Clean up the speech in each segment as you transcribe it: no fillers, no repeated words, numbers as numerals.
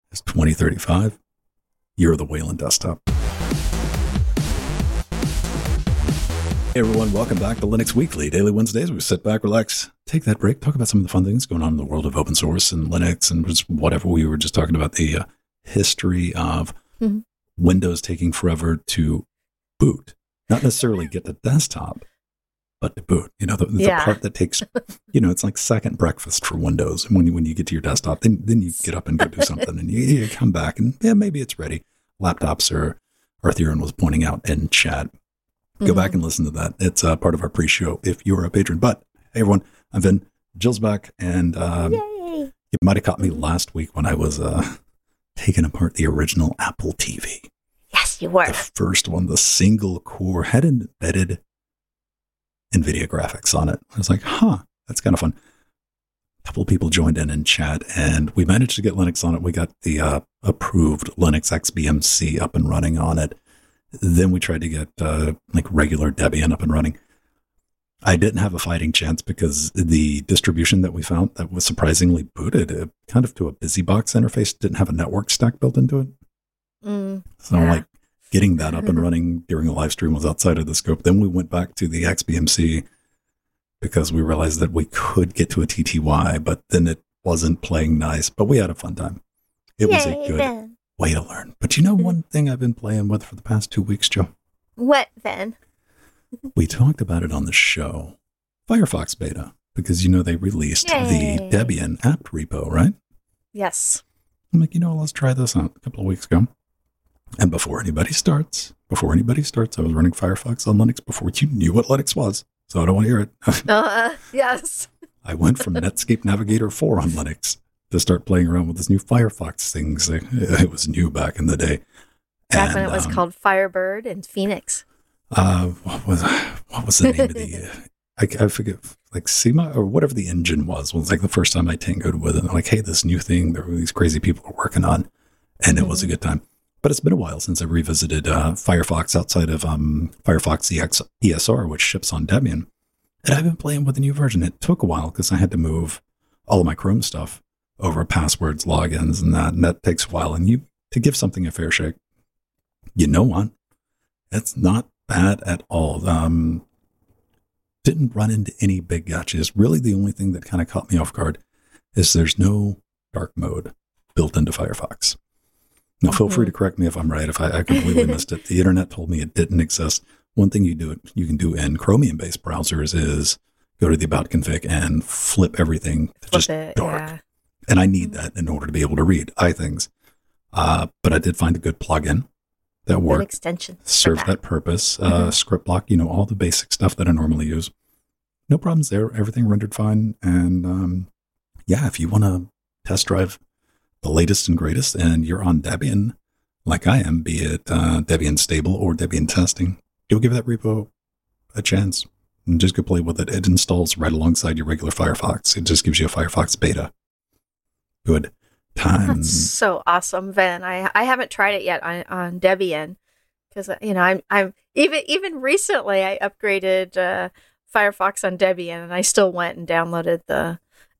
It's 2035. Year of the Wayland desktop. Hey everyone, welcome back to Linux Weekly, daily Wednesdays. We sit back, relax, take that break, talk about some of the fun things going on in the world of open source and Linux and just whatever. We were just talking about the history of Windows taking forever to boot. Not necessarily get the desktop, but to boot. You know, the part that takes, you know, it's like second breakfast for Windows. And when you get to your desktop, then you get up and go do something and you come back and maybe it's ready. Laptops are, Arthurian was pointing out in chat. Go back and listen to that. It's part of our pre-show if you're a patron. But hey, everyone, I'm Vin. Jill's back. And you might have caught me last week when I was taking apart the original Apple TV. Yes, you were. The first one, the single core, had embedded NVIDIA graphics on it. I was like, that's kind of fun. A couple of people joined in chat, and we managed to get Linux on it. We got the approved Linux XBMC up and running on it. Then we tried to get like regular Debian up and running. I didn't have a fighting chance because the distribution that we found that was surprisingly booted kind of to a BusyBox interface didn't have a network stack built into it. Like getting that up and running during a live stream was outside of the scope. Then we went back to the XBMC because we realized that we could get to a TTY, but then it wasn't playing nice. But we had a fun time. It was a good way to learn. But you know one thing I've been playing with for the past 2 weeks, Joe? What then? We talked about it on the show. Firefox beta. Because, you know, they released the Debian apt repo, right? Yes. I'm like, let's try this out a couple of weeks ago. And before anybody starts, I was running Firefox on Linux before you knew what Linux was. So I don't want to hear it. Yes. I went from Netscape Navigator 4 on Linux to start playing around with this new Firefox things. It was new back in the day. Back when it was called Firebird and Phoenix. What was the name of the... I forget, like SEMA or whatever the engine was like the first time I tangoed with it. I'm like, hey, this new thing that these crazy people are working on. And it was a good time. But it's been a while since I revisited Firefox outside of Firefox ESR, which ships on Debian. And I've been playing with the new version. It took a while because I had to move all of my Chrome stuff over passwords, logins, and that takes a while. And to give something a fair shake, you know what? It's not bad at all. Didn't run into any big gotchas. Really, the only thing that kind of caught me off guard is there's no dark mode built into Firefox. Now, feel free to correct me if I'm right, if I completely missed it. The internet told me it didn't exist. One thing you can do in Chromium-based browsers is go to the About config and flip everything to just dark. Yeah. And I need that in order to be able to read iThings. But I did find a good plugin that worked. Good extension. Served that purpose. Script block, all the basic stuff that I normally use. No problems there. Everything rendered fine. And if you want to test drive the latest and greatest, and you're on Debian, like I am, be it Debian Stable or Debian Testing, you'll give that repo a chance and just go play with it. It installs right alongside your regular Firefox. It just gives you a Firefox beta. Good times. That's so awesome, Vin. I haven't tried it yet on Debian because I'm even recently I upgraded Firefox on Debian, and I still went and downloaded the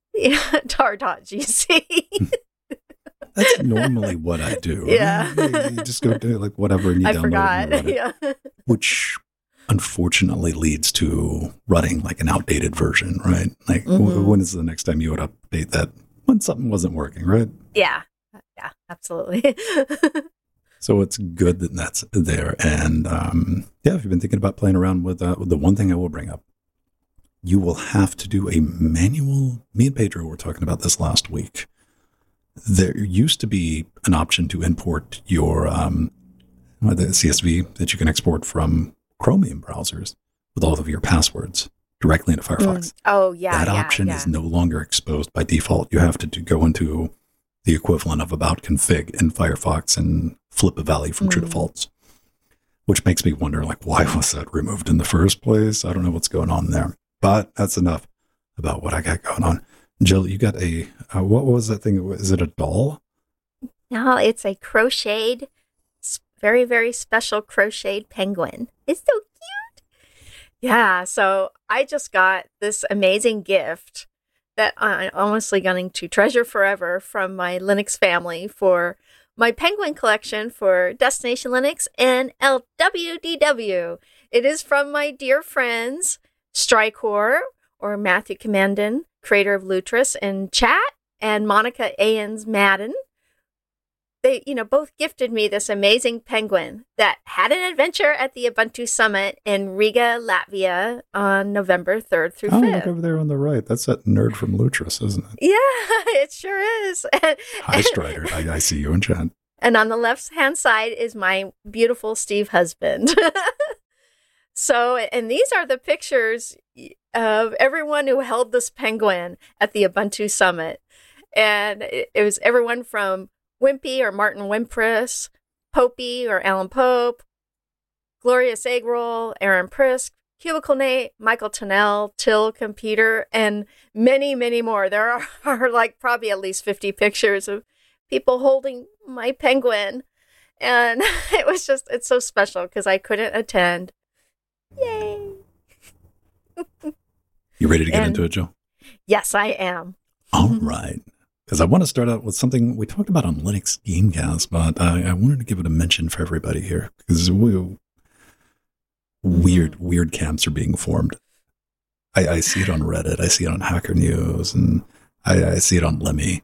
tar.gc. That's normally what I do. Yeah. Right? You just go do like whatever and you download it. Yeah. Which unfortunately leads to running like an outdated version, right? Like when is the next time you would update that? When something wasn't working, right? Yeah. Yeah, absolutely. So it's good that that's there. And if you've been thinking about playing around with the one thing I will bring up, you will have to do a manual. Me and Pedro were talking about this last week. There used to be an option to import your the CSV that you can export from Chromium browsers with all of your passwords directly into Firefox. Oh, yeah. That option is no longer exposed by default. You have to go into the equivalent of About config in Firefox and flip a value from true to false, which makes me wonder, like, why was that removed in the first place? I don't know what's going on there. But that's enough about what I got going on. Jill, you got a, what was that thing? Is it a doll? No, it's a crocheted, very, very special crocheted penguin. It's so cute. Yeah, so I just got this amazing gift that I'm honestly going to treasure forever from my Linux family for my Penguin collection for Destination Linux and LWDW. It is from my dear friends Strykor, or Matthew Commandon, creator of Lutris, in chat, and Monica Aans Madden. They, both gifted me this amazing penguin that had an adventure at the Ubuntu Summit in Riga, Latvia on November 3rd through 5th. Look over there on the right. That's that nerd from Lutris, isn't it? Yeah, it sure is. Hi, Strider. I see you in chat. And on the left-hand side is my beautiful Steve husband. So, and these are the pictures of everyone who held this penguin at the Ubuntu Summit. And it was everyone from Wimpy or Martin Wimpress, Popey or Alan Pope, Gloria Segrol, Aaron Prisk, Cubicle Nate, Michael Tennell, Till Computer, and many, many more. There are like probably at least 50 pictures of people holding my penguin. And it's so special because I couldn't attend. Yay! You ready to get into it, Joe? Yes, I am. All right. Because I want to start out with something we talked about on Linux Gamecast, but I wanted to give it a mention for everybody here because weird camps are being formed. I see it on Reddit. I see it on Hacker News, and I see it on Lemmy.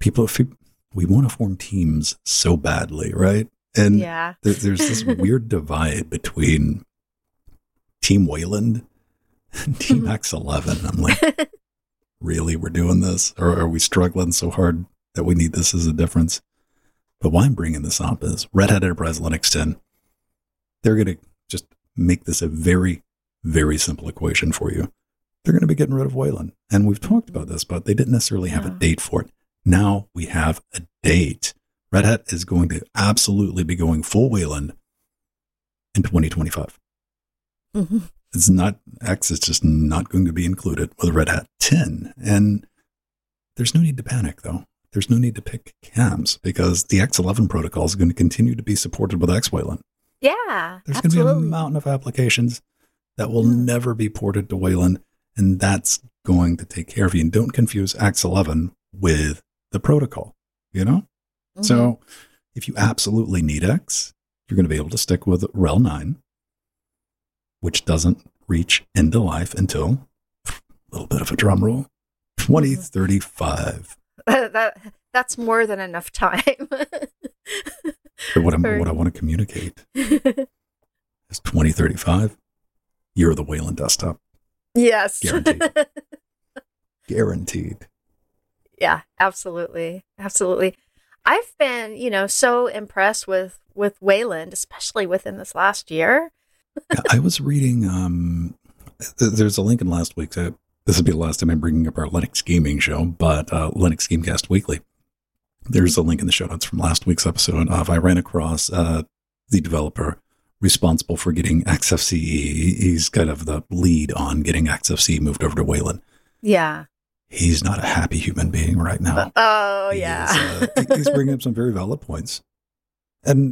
We want to form teams so badly, right? And there's this weird divide between Team Wayland and Team X11. I'm like, really, we're doing this? Or are we struggling so hard that we need this as a difference? But why I'm bringing this up is Red Hat Enterprise Linux 10. They're going to just make this a very, very simple equation for you. They're going to be getting rid of Wayland. And we've talked about this, but they didn't necessarily have a date for it. Now we have a date. Red Hat is going to absolutely be going full Wayland in 2025. Mm-hmm. It's not X, it's just not going to be included with Red Hat 10. And there's no need to panic, though. There's no need to pick CAMs because the X11 protocol is going to continue to be supported with X Wayland. Yeah, there's going to be a mountain of applications that will never be ported to Wayland, and that's going to take care of you. And don't confuse X11 with the protocol, Mm-hmm. So if you absolutely need X, you're going to be able to stick with RHEL 9, which doesn't reach end of life until, a little bit of a drum roll, 2035. That's more than enough time. But what I want to communicate is 2035, you're the Wayland desktop. Yes. Guaranteed. Guaranteed. Yeah, absolutely. Absolutely. I've been, so impressed with Wayland, especially within this last year. Yeah, I was reading, there's a link in last week's, this will be the last time I'm bringing up our Linux gaming show, but Linux Gamecast Weekly. There's a link in the show notes from last week's episode of I ran across the developer responsible for getting XFCE. He's kind of the lead on getting XFCE moved over to Wayland. Yeah. He's not a happy human being right now. He's bringing up some very valid points. And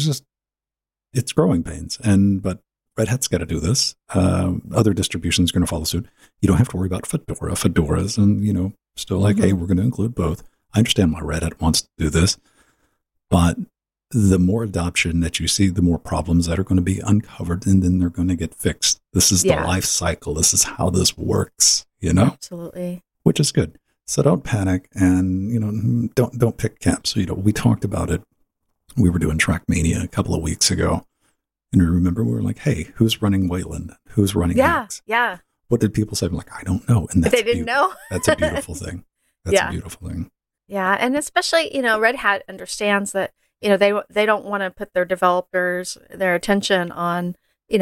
it's growing pains. But Red Hat's got to do this. Other distributions are going to follow suit. You don't have to worry about Fedora. Fedora's and, still like, hey, we're going to include both. I understand why Red Hat wants to do this. But the more adoption that you see, the more problems that are going to be uncovered, and then they're going to get fixed. This is the life cycle. This is how this works, Absolutely. Which is good. So don't panic and, don't pick camps. So, we talked about it. We were doing Trackmania a couple of weeks ago. And remember, we were like, hey, who's running Wayland? Who's running X? Yeah. What did people say? I'm like, I don't know. And they didn't know. That's a beautiful thing. That's a beautiful thing. Yeah. And especially, Red Hat understands that, they don't want to put their developers, their attention on,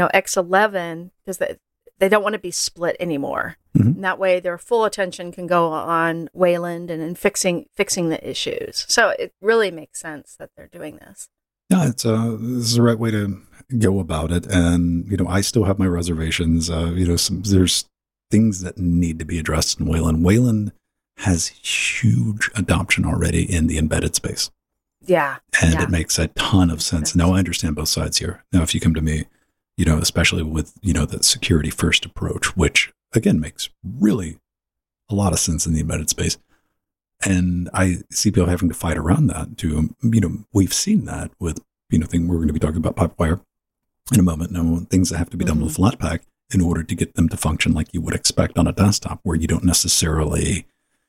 X11 because they don't want to be split anymore. Mm-hmm. And that way their full attention can go on Wayland and in fixing the issues. So it really makes sense that they're doing this. Yeah, this is the right way to go about it. And, I still have my reservations. There's things that need to be addressed in Wayland. Wayland has huge adoption already in the embedded space. Yeah. And it makes a ton of sense. Now, I understand both sides here. Now, if you come to me, especially with, the security first approach, which again makes really a lot of sense in the embedded space. And I see people having to fight around that too. We've seen that with, thing we're going to be talking about Pipewire in a moment. Now, things that have to be done with Flatpak in order to get them to function like you would expect on a desktop, where you don't necessarily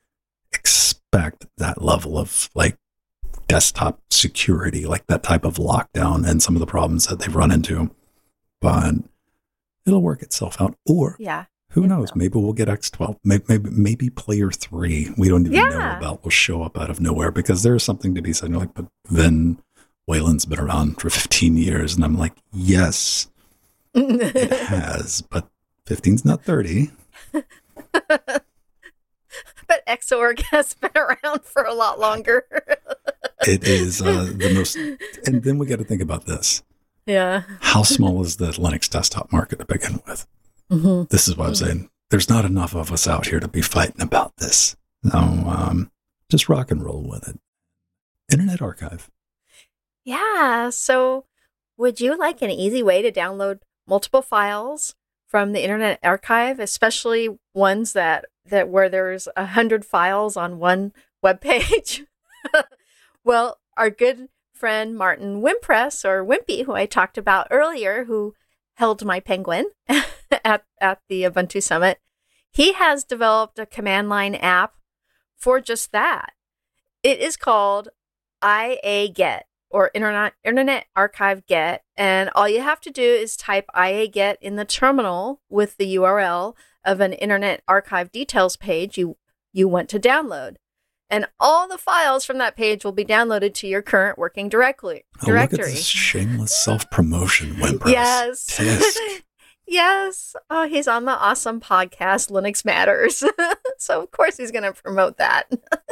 expect that level of like desktop security, like that type of lockdown and some of the problems that they've run into. But it'll work itself out. Or who knows? Maybe we'll get X12. Maybe Player 3 we don't even know about will show up out of nowhere, because there's something to be said. Like, but then Wayland's been around for 15 years. And I'm like, yes, it has. But 15's not 30. But Xorg has been around for a lot longer. It is the most. And then we got to think about this. Yeah. How small is the Linux desktop market to begin with? This is what I'm saying. There's not enough of us out here to be fighting about this. No, just rock and roll with it. Internet Archive. Yeah. So would you like an easy way to download multiple files from the Internet Archive, especially ones that where there's 100 files on one web page? Well, our good friend Martin Wimpress, or Wimpy, who I talked about earlier, who held my penguin at the Ubuntu Summit, he has developed a command line app for just that. It is called IA-Get, or Internet Archive Get, and all you have to do is type IA-Get in the terminal with the URL of an Internet Archive details page you want to download. And all the files from that page will be downloaded to your current working directory. Oh, look at this shameless self-promotion, Wimpress. Yes. Tisk. Yes. Oh, he's on the awesome podcast, Linux Matters. So, of course, he's going to promote that.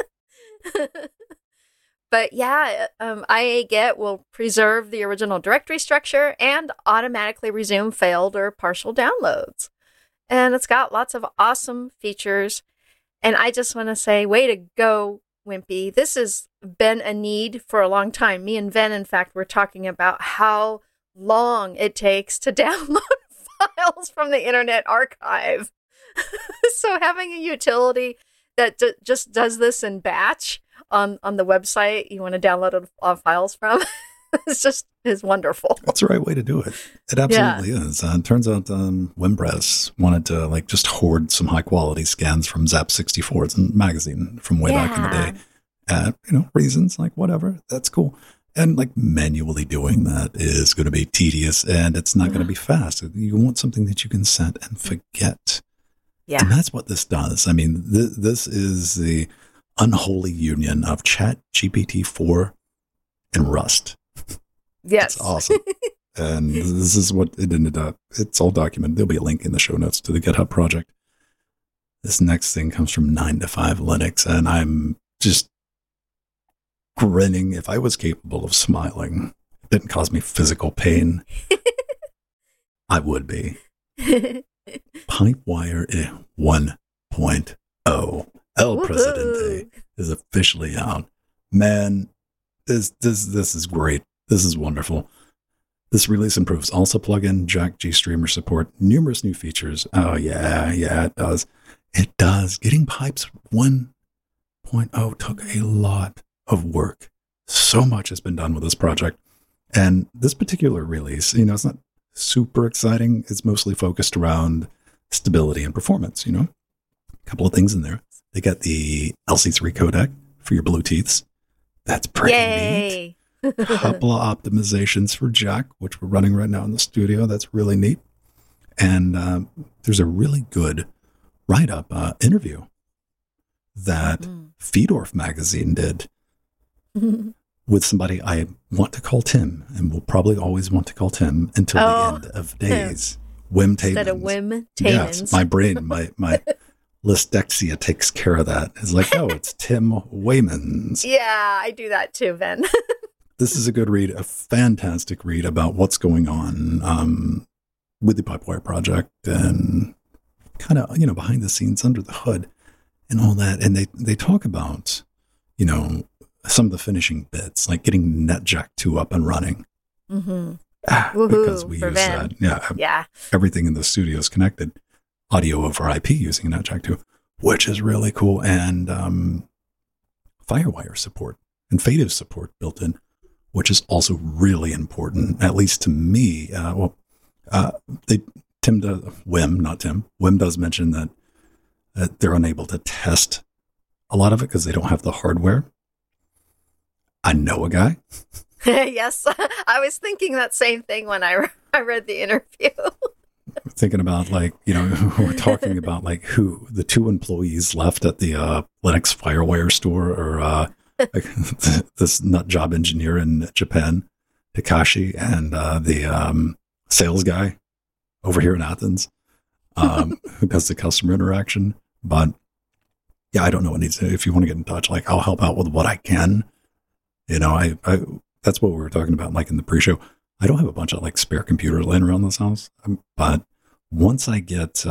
But yeah, IA-Get will preserve the original directory structure and automatically resume failed or partial downloads. And it's got lots of awesome features. And I just want to say, way to go, Wimpy. This has been a need for a long time. Me and Ven, in fact, were talking about how long it takes to download files from the Internet Archive. So having a utility that just does this in batch on the website you want to download files from is wonderful. That's the right way to do it. It absolutely is. It turns out Wimpress wanted to just hoard some high quality scans from Zap64's and magazine from way back in the day. Reasons like whatever. That's cool. And manually doing that is going to be tedious, and it's not going to be fast. You want something that you can set and forget. Yeah. And that's what this does. I mean, this is the unholy union of ChatGPT-4 and Rust. Yes. It's awesome. And this is what it ended up. It's all documented. There'll be a link in the show notes to the GitHub project. This next thing comes from 9to5 Linux, and I'm just grinning. If I was capable of smiling, it didn't cause me physical pain, I would be. Pipewire 1.0 El Presidente is officially out. Man, this is great. This is wonderful. This release improves ALSA plugin, Jack GStreamer support, numerous new features. Oh yeah, it does. It does. Getting Pipes 1.0 took a lot of work. So much has been done with this project. And this particular release, it's not super exciting. It's mostly focused around stability and performance, A couple of things in there. They got the LC3 codec for your Bluetooths. That's pretty neat. A couple of optimizations for Jack, which we're running right now in the studio. That's really neat. And there's a really good write-up interview that Feedorf magazine did with somebody I want to call Tim, and will probably always want to call Tim until the end of days. Wim Taymans. Instead of Wim Taymans. Yes, my brain, my Lysdexia takes care of that. It's like, it's Tim Waymans. Yeah, I do that too, Ben. This is a good read, a fantastic read about what's going on with the Pipewire project and kind of, behind the scenes, under the hood and all that. And they talk about, some of the finishing bits, like getting NetJack 2 up and running. Mm-hmm. Because we use that. Yeah. Everything in the studio is connected. Audio over IP using NetJack 2. which is really cool, and FireWire support and FATIV support built in, which is also really important, at least to me. Wim does mention that they're unable to test a lot of it because they don't have the hardware. I know a guy. Yes, I was thinking that same thing when I read the interview. Thinking about, like, you know, we're talking about like who the two employees left at the Linux FireWire store, or like, this nut job engineer in Japan, Takashi, and the sales guy over here in Athens, who does the customer interaction. But yeah, I don't know what needs to. If you want to get in touch, like, I'll help out with what I can. You know, I that's what we were talking about, like in the pre-show. I don't have a bunch of like spare computers laying around this house, but once I get,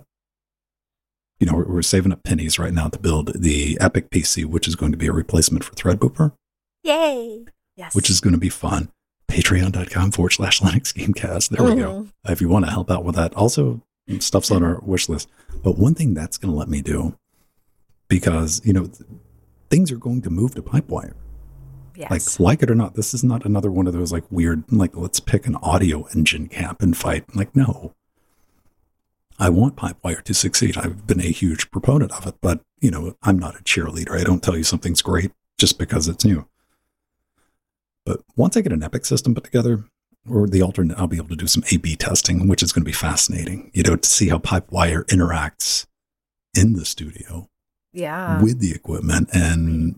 you know, we're saving up pennies right now to build the Epic PC, which is going to be a replacement for Threadripper. Yay! Yes, which is going to be fun. Patreon.com/Linux Gamecast. There we go. If you want to help out with that, also stuff's on our wish list. But one thing that's going to let me do, because, you know, things are going to move to Pipewire. Yes. Like it or not, this is not another one of those like weird, like, let's pick an audio engine camp and fight. Like, no. I want Pipewire to succeed. I've been a huge proponent of it, but, you know, I'm not a cheerleader. I don't tell you something's great just because it's new. But once I get an Epic system put together, or the alternate, I'll be able to do some A/B testing, which is going to be fascinating, you know, to see how Pipewire interacts in the studio with the equipment. And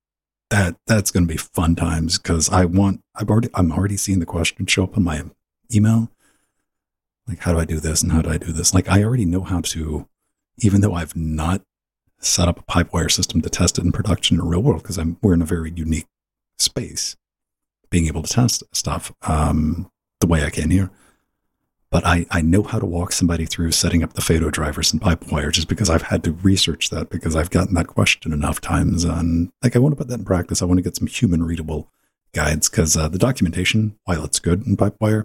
that's going to be fun times, because I'm already seeing the question show up on my email. Like, how do I do this and how do I do this? Like, I already know how to, even though I've not set up a Pipewire system to test it in production in the real world, because we're in a very unique space, being able to test stuff the way I can here. But I know how to walk somebody through setting up the FATO drivers and Pipewire, just because I've had to research that, because I've gotten that question enough times. And like, I want to put that in practice. I want to get some human readable guides, because the documentation, while it's good in Pipewire,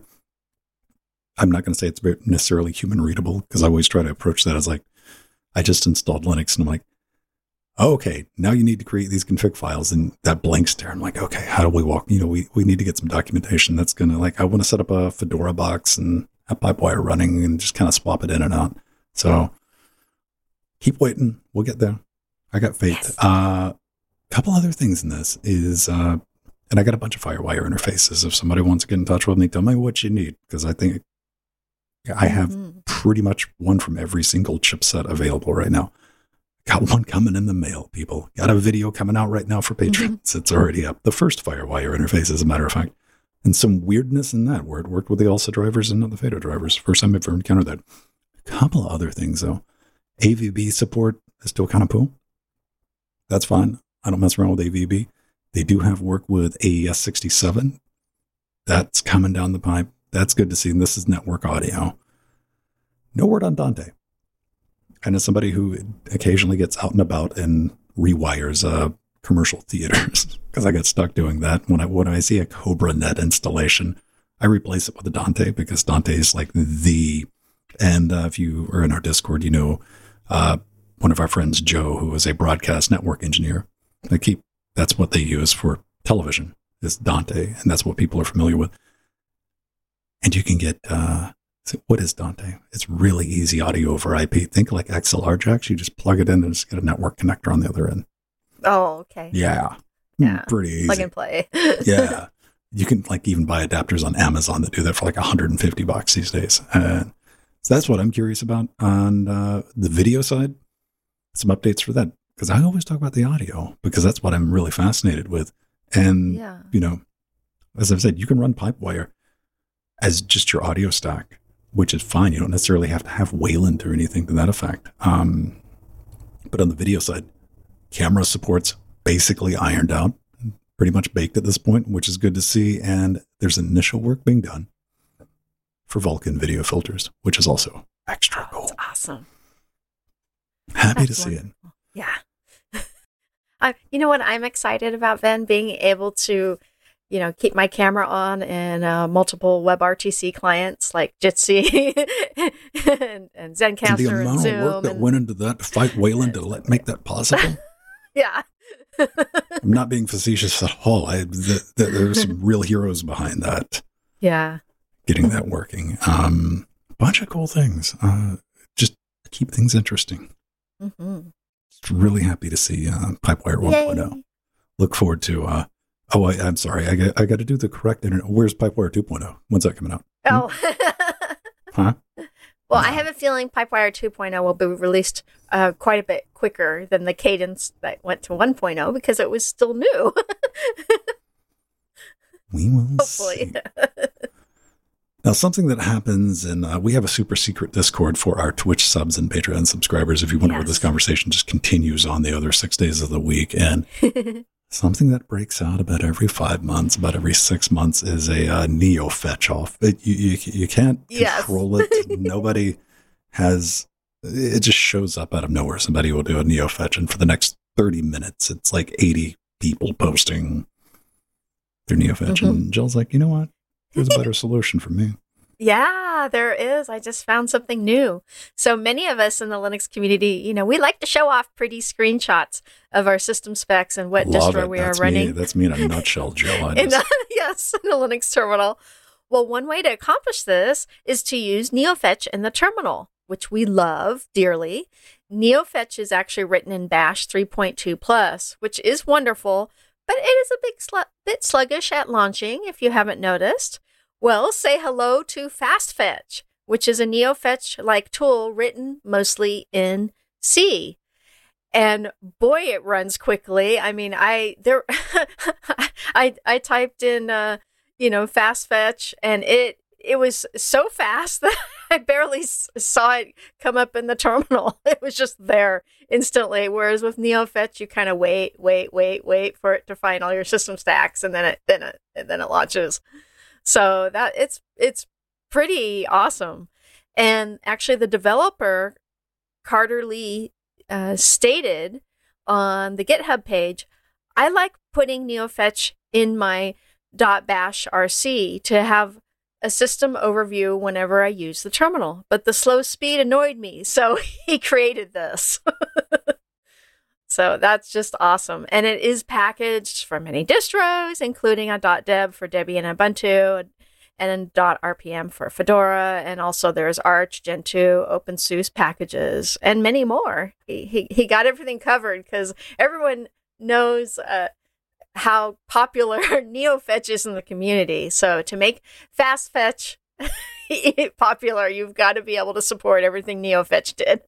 I'm not going to say it's necessarily human readable, because I always try to approach that as like, I just installed Linux and I'm like, oh, okay, now you need to create these config files, and that blank stare. I'm like, okay, how do we walk? You know, we need to get some documentation that's going to, like, I want to set up a Fedora box and have Pipewire running and just kind of swap it in and out. So keep waiting. We'll get there. I got faith. Yes. Couple other things in this is, and I got a bunch of FireWire interfaces. If somebody wants to get in touch with me, tell me what you need, because I think I have pretty much one from every single chipset available right now. Got one coming in the mail, people. Got a video coming out right now for patrons. It's already up. The first FireWire interface, as a matter of fact. And some weirdness in that, where it worked with the ALSA drivers and not the FATO drivers. First time I've ever encountered that. A couple of other things, though. AVB support is still kind of poo. That's fine. I don't mess around with AVB. They do have work with AES67. That's coming down the pipe. That's good to see. And this is network audio. No word on Dante. And as somebody who occasionally gets out and about and rewires commercial theaters, because I got stuck doing that. When I see a Cobra Net installation, I replace it with a Dante, because Dante is like and if you are in our Discord, you know, one of our friends, Joe, who is a broadcast network engineer, that's what they use for television, is Dante. And that's what people are familiar with. And you can get, what is Dante? It's really easy audio over IP. Think like XLR jacks. You just plug it in and just get a network connector on the other end. Oh, okay. Yeah. Pretty easy. Plug and play. Yeah. You can like even buy adapters on Amazon that do that for like $150 these days. So that's what I'm curious about. On the video side, some updates for that. Because I always talk about the audio, because that's what I'm really fascinated with. And, you know, as I've said, you can run Pipewire as just your audio stack, which is fine. You don't necessarily have to have Wayland or anything to that effect. But on the video side, camera support's basically ironed out, pretty much baked at this point, which is good to see. And there's initial work being done for Vulkan video filters, which is also extra cool. That's awesome. Happy to see it. Yeah. You know what I'm excited about, Ben? Being able to keep my camera on and multiple WebRTC clients like Jitsi and Zencastr And the amount and Zoom. of work that went into that to fight Wayland to make that possible. Yeah. I'm not being facetious at all. There's some real heroes behind that. Yeah. Getting that working. Bunch of cool things. Just keep things interesting. Mm-hmm. Just really happy to see Pipewire 1.0. Look forward to. I'm sorry. I got to do the correct internet. Where's Pipewire 2.0? When's that coming out? Oh. Huh? Well, I have a feeling Pipewire 2.0 will be released quite a bit quicker than the cadence that went to 1.0 because it was still new. We will Hopefully. see. Now, something that happens, and we have a super secret Discord for our Twitch subs and Patreon subscribers. If you wonder where this conversation just continues on the other 6 days of the week. And something that breaks out about every 5 months, about every 6 months, is a Neo fetch off. You can't control it. Nobody has. It just shows up out of nowhere. Somebody will do a Neo fetch, and for the next 30 minutes, it's like 80 people posting their Neo fetch. Mm-hmm. And Jill's like, you know what? There's a better solution for me. Yeah, there is. I just found something new. So many of us in the Linux community, we like to show off pretty screenshots of our system specs and what distro we are running. That's me in a nutshell, Jill. Yes, in a Linux terminal. Well, one way to accomplish this is to use NeoFetch in the terminal, which we love dearly. NeoFetch is actually written in Bash 3.2 plus, which is wonderful, but it is a bit sluggish at launching, if you haven't noticed. Well, say hello to FastFetch, which is a NeoFetch-like tool written mostly in C. And boy, it runs quickly. I mean, I typed in, FastFetch, and it was so fast that I barely saw it come up in the terminal. It was just there instantly. Whereas with NeoFetch, you kind of wait for it to find all your system stacks, and then it launches. So that it's pretty awesome. And actually, the developer Carter Lee stated on the GitHub page, I like putting NeoFetch in my .bash RC to have a system overview whenever I use the terminal. But the slow speed annoyed me, so he created this. So that's just awesome. And it is packaged for many distros, including a .deb for Debian and Ubuntu, and .rpm for Fedora, and also there's Arch, Gentoo, OpenSUSE packages, and many more. He got everything covered because everyone knows how popular NeoFetch is in the community. So to make FastFetch popular, you've got to be able to support everything NeoFetch did.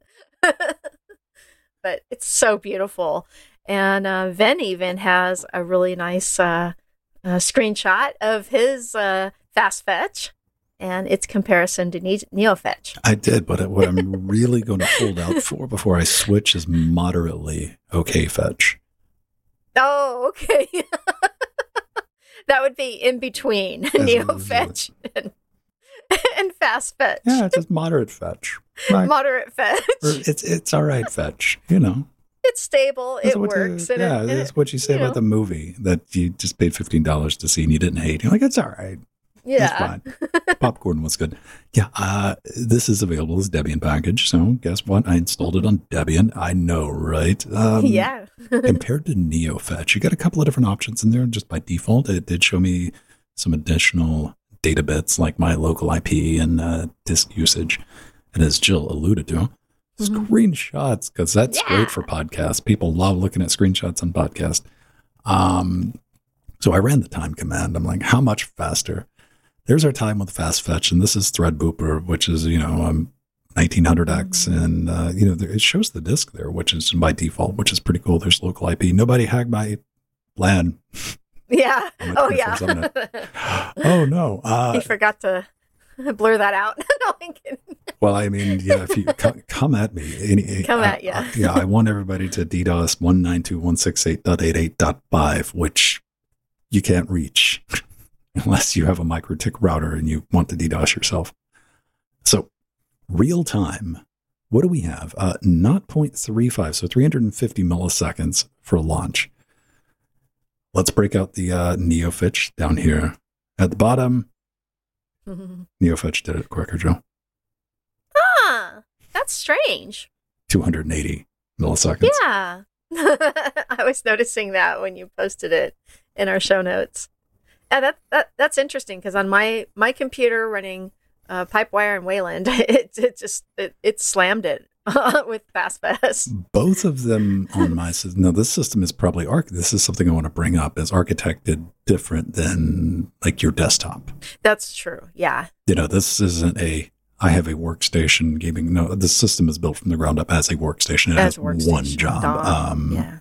But it's so beautiful. And Venn even has a really nice screenshot of his FastFetch and its comparison to NeoFetch. I did, but what I'm really going to hold out for before I switch is moderately okay fetch. Oh, okay. That would be in between NeoFetch and FastFetch. Yeah, it's just moderate fetch. Right. Moderate fetch. Or it's all right fetch, It's stable. It works. That's what you say about the movie that you just paid $15 to see and you didn't hate. You're like, it's all right. Yeah. It's fine. Popcorn was good. Yeah, this is available as Debian package. So guess what? I installed it on Debian. I know, right? Yeah. Compared to NeoFetch, you got a couple of different options in there. Just by default, it did show me some additional data bits like my local IP and disk usage. And as Jill alluded to, screenshots, because that's great for podcasts. People love looking at screenshots on podcasts. So I ran the time command. I'm like, how much faster? There's our time with FastFetch, and this is Threadbooper, which is, 1900X, and, it shows the disk there, which is by default, which is pretty cool. There's local IP. Nobody hacked my LAN. Yeah. Oh, yeah. Oh, no. He forgot to blur that out. No, I'm kidding. Well, I mean, yeah, if you come at me. Come at you. Yeah, I want everybody to DDoS 192.168.88.5, which you can't reach unless you have a MikroTik router and you want to DDoS yourself. So real time, what do we have? 0.35, so 350 milliseconds for launch. let's break out the NeoFetch down here at the bottom. NeoFetch did it quicker, Joe. Ah, that's strange. 280 milliseconds. Yeah. I was noticing that when you posted it in our show notes. Yeah, that's interesting because on my computer running Pipewire and Wayland, it slammed it with FastPass. Both of them on my system. No, this system is probably this is something I want to bring up. Is architected different than like your desktop. That's true. Yeah. This isn't I have a workstation gaming. No, the system is built from the ground up as a workstation. It has one job. Yeah.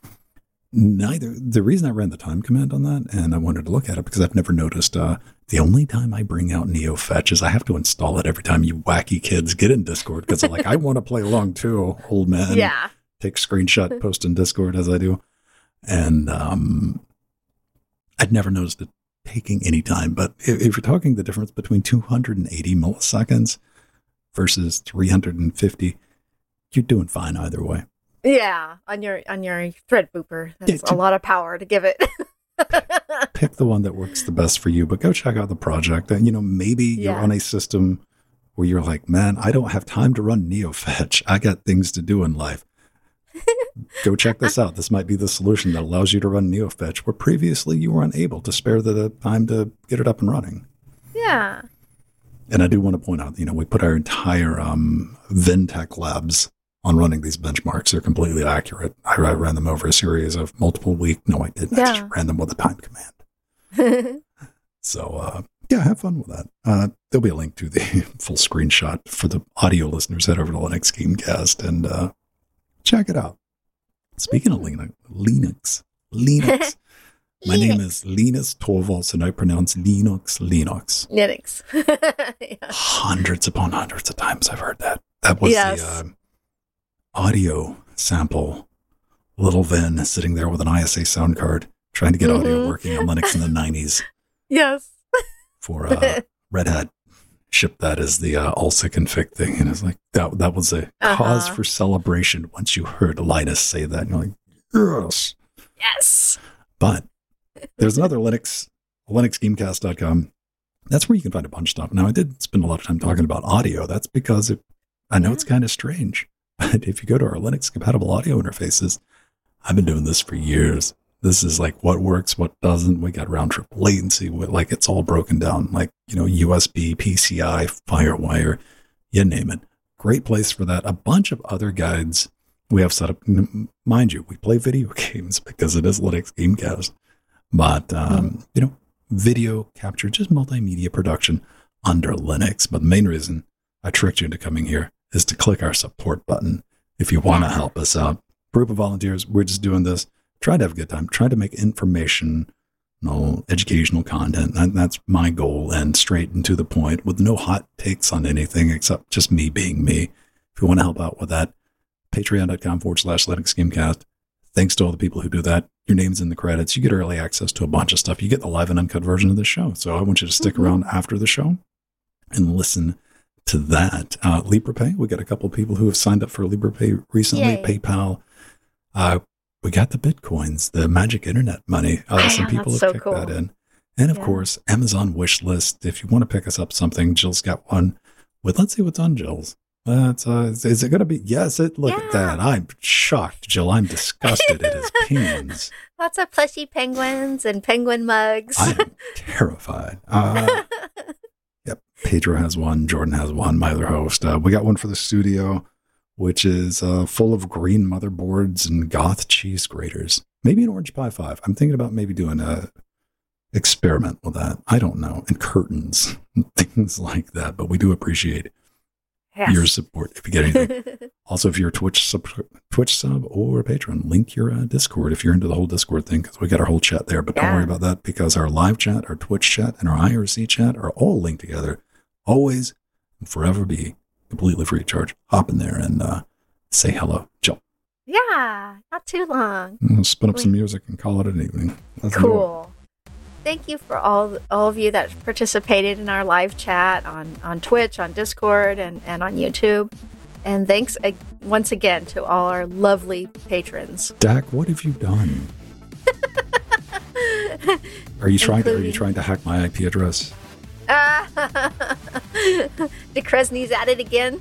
The reason I ran the time command on that, and I wanted to look at it because I've never noticed, the only time I bring out NeoFetch is I have to install it every time you wacky kids get in Discord because I'm like, I want to play along too, old man. Yeah. Take screenshot, post in Discord as I do. And I'd never noticed it taking any time. But if you're talking the difference between 280 milliseconds versus 350, you're doing fine either way. Yeah, on your Threadbooper, that's a lot of power to give it. Pick the one that works the best for you, but go check out the project. And maybe you're on a system where you're like, man, I don't have time to run NeoFetch. I got things to do in life. Go check this out. This might be the solution that allows you to run NeoFetch where previously you were unable to spare the time to get it up and running. Yeah. And I do want to point out, we put our entire Ventec labs on running these benchmarks. They're completely accurate. I ran them over a series of multiple weeks. No, I didn't. I just ran them with a time command. So, have fun with that. There'll be a link to the full screenshot for the audio listeners. Head over to Linux Gamecast and check it out. Speaking of Linux. My name is Linus Torvalds, and I pronounce Linux. Yeah. Hundreds upon hundreds of times I've heard that. That was the audio sample. Little Vin sitting there with an ISA sound card trying to get audio working on Linux in the 90s. Yes. For Red Hat shipped that as the ALSA config thing. And it's like, that was a cause for celebration once you heard Linus say that. And you're like, yes. Yes. But there's another Linux, linuxgamecast.com. That's where you can find a bunch of stuff. Now, I did spend a lot of time talking about audio. That's because I know it's kind of strange. But if you go to our Linux-compatible audio interfaces, I've been doing this for years. This is like what works, what doesn't. We got round-trip latency. Like it's all broken down. Like, USB, PCI, FireWire, you name it. Great place for that. A bunch of other guides we have set up. Mind you, we play video games because it is Linux Gamecast. But, video capture, just multimedia production under Linux. But the main reason I tricked you into coming here is to click our support button if you want to help us out. Group of volunteers, we're just doing this. Try to have a good time. Try to make informational, educational content. That's my goal, and straight and to the point with no hot takes on anything except just me being me. If you want to help out with that, patreon.com/Linux Gamecast. Thanks to all the people who do that. Your name's in the credits. You get early access to a bunch of stuff. You get the live and uncut version of the show. So I want you to stick around after the show and listen to that. LibrePay, we got a couple of people who have signed up for LibrePay recently. Yay. PayPal. We got the Bitcoins, the magic internet money. Some people have kicked that in. And of course, Amazon wish list. If you want to pick us up something, Jill's got one with, let's see what's on Jill's. Is it going to be? Yes, look at that. I'm shocked, Jill. I'm disgusted. It is penguins. Lots of plushy penguins and penguin mugs. I am terrified. Yep. Pedro has one. Jordan has one. My other host. We got one for the studio, which is full of green motherboards and goth cheese graters. Maybe an Orange Pi 5. I'm thinking about maybe doing a experiment with that. I don't know. And curtains and things like that. But we do appreciate your support if you get anything. Also, if you're a Twitch sub or a patron, link your Discord if you're into the whole Discord thing, because we got our whole chat there. But don't worry about that, because our live chat, our Twitch chat, and our IRC chat are all linked together. Always and forever be completely free of charge. Hop in there and say hello, Jill. Yeah, not too long. We'll spin up some music and call it an evening. Cool. Thank you for all of you that participated in our live chat on Twitch, on Discord, and on YouTube. And thanks once again to all our lovely patrons. Dak, what have you done? Are you trying to hack my IP address? DeCresney's at it again.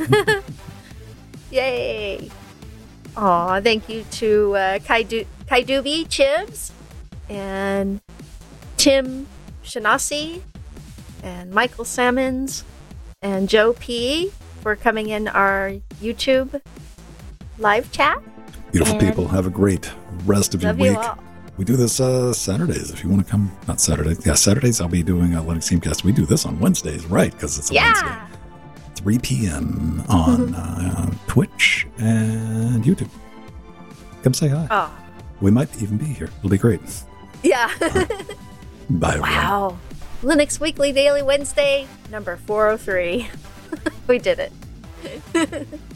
Yay! Aw, thank you to Kaidubi Chibs and Tim Shanasi and Michael Salmons and Joe P for coming in our YouTube live chat. Beautiful people. Have a great rest of your week. We do this Saturdays if you want to come. Not Saturdays. Yeah, Saturdays I'll be doing a Linux Gamecast. We do this on Wednesdays, right? Because it's a Wednesday. 3 p.m. on Twitch and YouTube. Come say hi. Oh. We might even be here. It'll be great. Yeah. Bye, everyone. Wow. Linux Weekly Daily Wednesday, number 403. We did it.